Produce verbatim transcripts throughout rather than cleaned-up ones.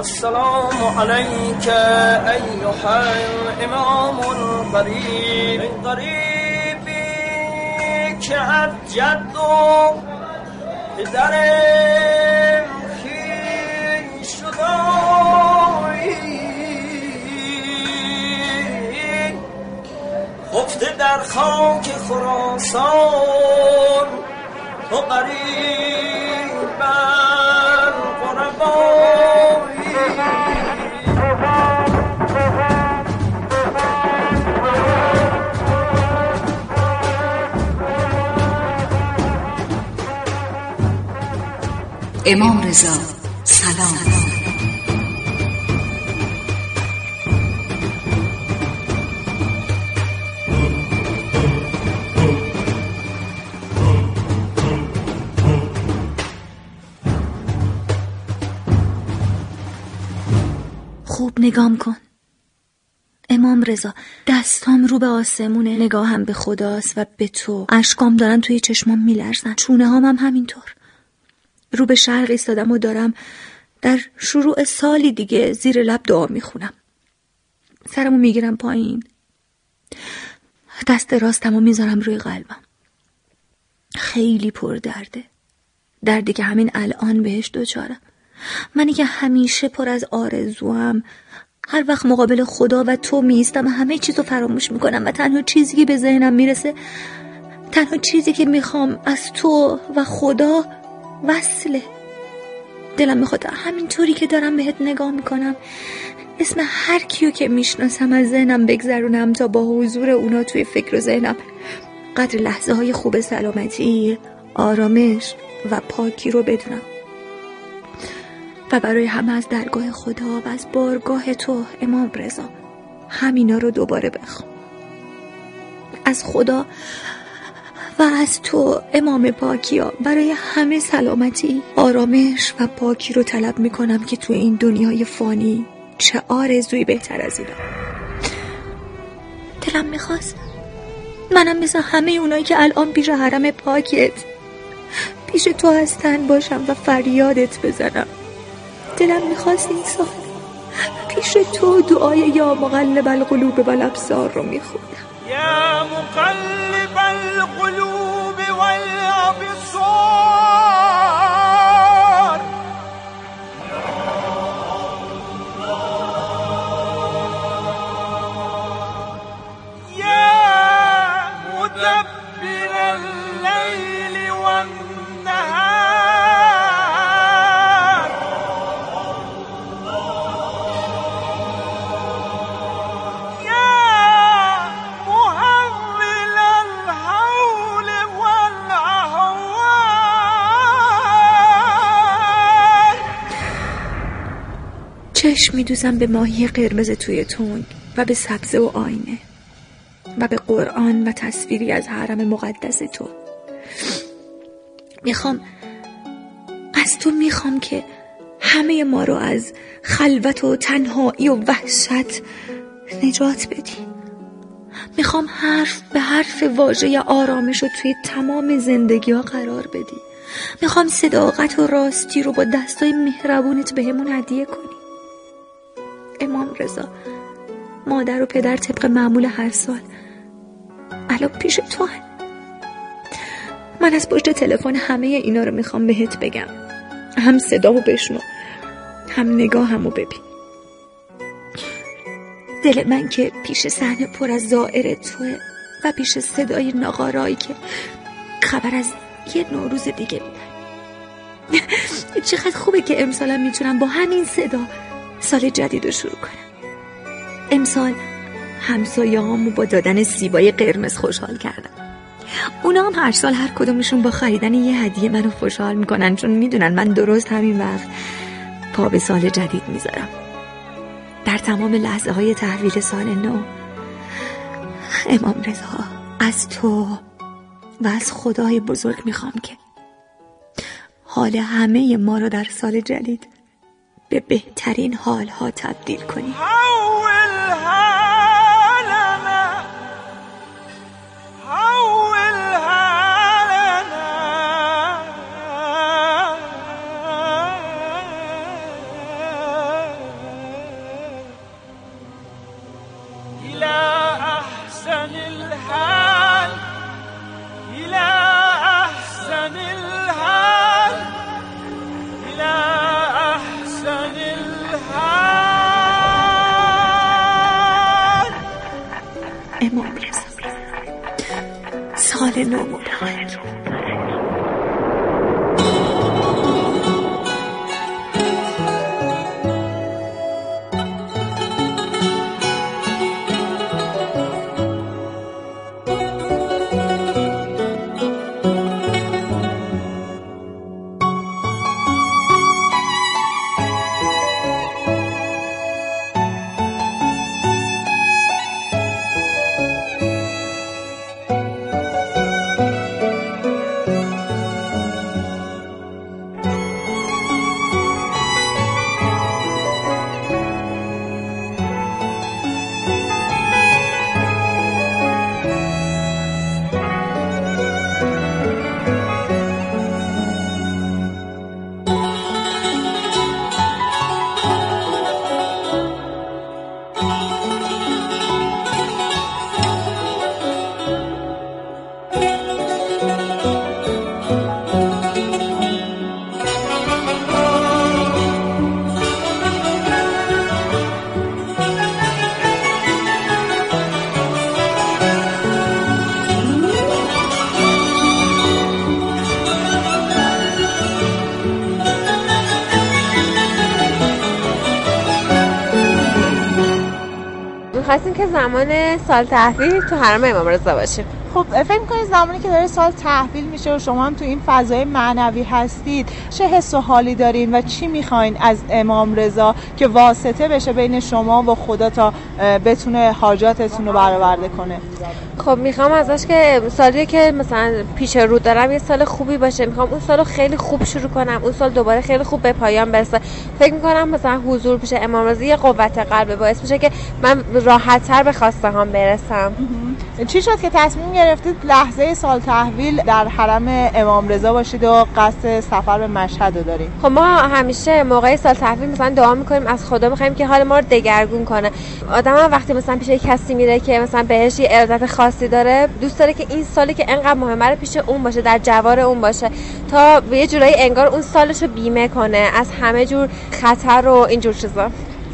السلام عليك أيها الإمام الغريب غريبي كأب جدو پدرم خیش شدایی خفته در خاک خراسان تو قریب بر غربایی امام رضا سلام. خوب نگام کن امام رضا، دستام رو به آسمونه، نگاهم به خداست و به تو. اشکام دارن توی چشمام میلرزن، چونه هام هم همینطور. رو به شرق ایستادم و دارم در شروع سالی دیگه زیر لب دعا میخونم. سرمو میگیرم پایین، دست راستمو میذارم روی قلبم. خیلی پر درده، دردی که همین الان بهش دوچارم. منی که همیشه پر از آرزوام، هر وقت مقابل خدا و تو میستم همه چیزو فراموش میکنم و تنها چیزی که به ذهنم میرسه، تنها چیزی که میخوام از تو و خدا وصله. دلم میخواد همینطوری که دارم بهت نگاه میکنم اسم هر کیو که میشناسم از ذهنم بگذرونم تا با حضور اونا توی فکر و ذهنم قدر لحظه های خوب سلامتی، آرامش و پاکی رو بدونم و برای همه از درگاه خدا و از بارگاه تو امام رضا همینا رو دوباره بخوام. از خدا و از تو امام پاکیا برای همه سلامتی، آرامش و پاکی رو طلب میکنم که تو این دنیای فانی چه آرزویی بهتر از اینا. دلم میخواست منم مثل همه اونایی که الان پیش حرم پاکت پیش تو هستن باشم و فریادت بزنم. دلم میخواست این سال پیش تو دعای یا مقلب القلوب والابصار رو میخونم. یا مقلب القلوب والابصار یا مدبر اللیل والنهار چشم میدوزم به ماهی قرمز توی تنگ و به سبزه و آینه و به قرآن و تصویری از حرم مقدس تو. میخوام از تو میخوام که همه ما رو از خلوت و تنهایی و وحشت نجات بدی. میخوام حرف به حرف واژه آرامش رو توی تمام زندگی ها قرار بدی. میخوام صداقت و راستی رو با دستای مهربونت بهمون هدیه کنی. امام رضا، مادر و پدر طبق معمول هر سال الان پیش تو هست. من از پشت تلفن همه اینا رو میخوام بهت بگم. هم صدامو بشنو، هم نگاهمو ببین. دل من که پیش صحنه پر از زائر توه و پیش صدای ناقارایی که خبر از یه نوروز دیگه میدن. چقدر خوبه که امسالم میتونم با همین صدا سال جدید رو شروع کنم. امسال همسایه هامو با دادن سیبای قرمز خوشحال کردم. اونا هم هر سال هر کدومشون با خریدن یه هدیه منو خوشحال میکنن، چون میدونن من درست همین وقت پا به سال جدید میذارم. در تمام لحظه های تحویل سال نو امام رضا، از تو و از خدای بزرگ میخوام که حال همه ما رو در سال جدید به بهترین حال ها تبدیل کنی. سال نو مبارک. خواستیم که زمان سال تحویل تو حرم امام رضا باشیم. خب فکر می‌کنید زمانی که داره سال تحویل میشه و شما هم تو این فضای معنوی هستید چه حس و حالی دارین و چی میخواین از امام رضا که واسطه بشه بین شما و خدا تا بتونه حاجاتتون رو برآورده کنه؟ خب میخوام ازش که سالی که مثلا پیش رو دارم یه سال خوبی باشه، میخوام اون سالو خیلی خوب شروع کنم، اون سال دوباره خیلی خوب به پایان برسه. فکر میکنم مثلا حضور پیش امام رضا یه قوت قلب باعث میشه که من راحت‌تر به خواسته هام برسم. چی شد که تصمیم گرفتید لحظه سال تحویل در حرم امام رضا باشید و قصد سفر به مشهد رو دارید؟ خب ما همیشه موقع سال تحویل مثلا دعا میکنیم، از خدا میخوایم که حال ما رو دگرگون کنه. آدم هم وقتی مثلا پیش کسی میره که مثلا بهش یه ارادت خاصی داره، دوست داره که این سالی که انقدر مهمه رو پیش اون باشه، در جوار اون باشه، تا یه جورایی انگار اون سالشو بیمه کنه از همه جور خطر و اینجور چیزا.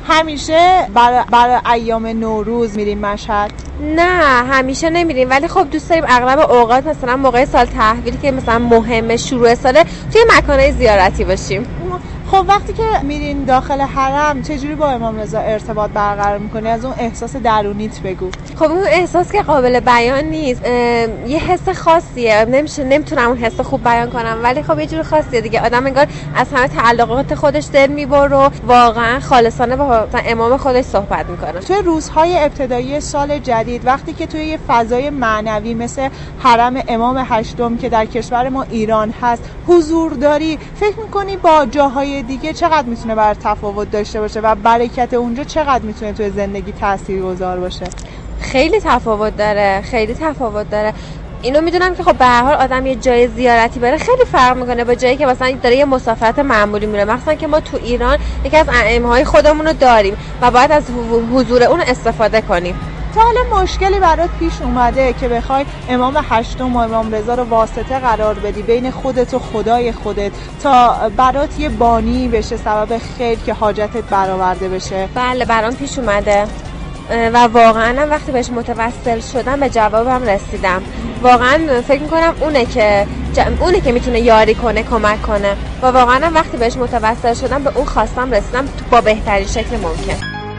همیشه برای برای ایام نوروز میریم مشهد؟ نه همیشه نمیریم، ولی خب دوست داریم اغلب اوقات مثلا موقع سال تحویل که مثلا مهمه شروع ساله توی مکانهای زیارتی باشیم. خب وقتی که میرین داخل حرم چجوری با امام رضا ارتباط برقرار میکنی؟ از اون احساس درونیت بگو. خب اون احساس که قابل بیان نیست، یه حس خاصیه، نمیشه نمیتونم اون حس خوب بیان کنم، ولی خب یه جور خاصیه دیگه. آدم انگار از همه تعلقات خودش دل میبره و واقعا خالصانه با امام خودش صحبت میکنه. توی روزهای ابتدایی سال جدید وقتی که توی یه فضای معنوی مثل حرم امام هشتم که در کشور ما ایران هست حضور داری، فکر میکنی با جاهای دیگه چقدر میتونه بر تفاوت داشته باشه و برکت اونجا چقدر میتونه توی زندگی تاثیرگذار باشه؟ خیلی تفاوت داره، خیلی تفاوت داره. اینو میدونم که خب به هر حال آدم یه جای زیارتی بره خیلی فرق میکنه با جایی که مثلا داره یه مسافرت معمولی میره، مثلا که ما تو ایران یکی از ائمه‌های خودمون رو داریم و باید از حضور اون استفاده کنیم. تا حالا مشکلی برات پیش اومده که بخوای امام هشتم و امام رضا رو واسطه قرار بدی بین خودت و خدای خودت تا برات یه بانی بشه، سبب خیر که حاجتت برآورده بشه؟ بله برام پیش اومده و واقعا وقتی بهش متوسل شدم به جوابم رسیدم. واقعا فکر میکنم اونه که اونه که میتونه یاری کنه، کمک کنه و واقعا وقتی بهش متوسل شدم به اون خواستم رسیدم با بهترین شکل ممکن.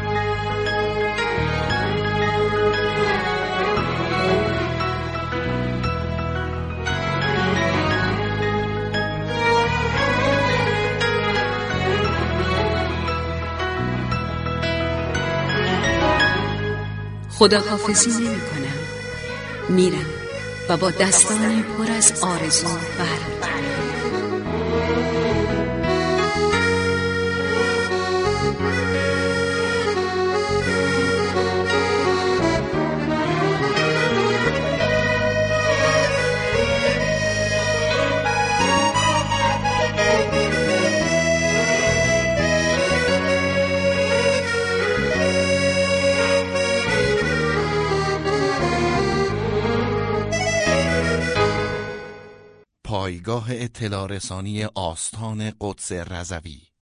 خداحافظی نمی کنم، میرم و با دستان پر از آرزو برمیگردم. پایگاه اطلاع رسانی آستان قدس رضوی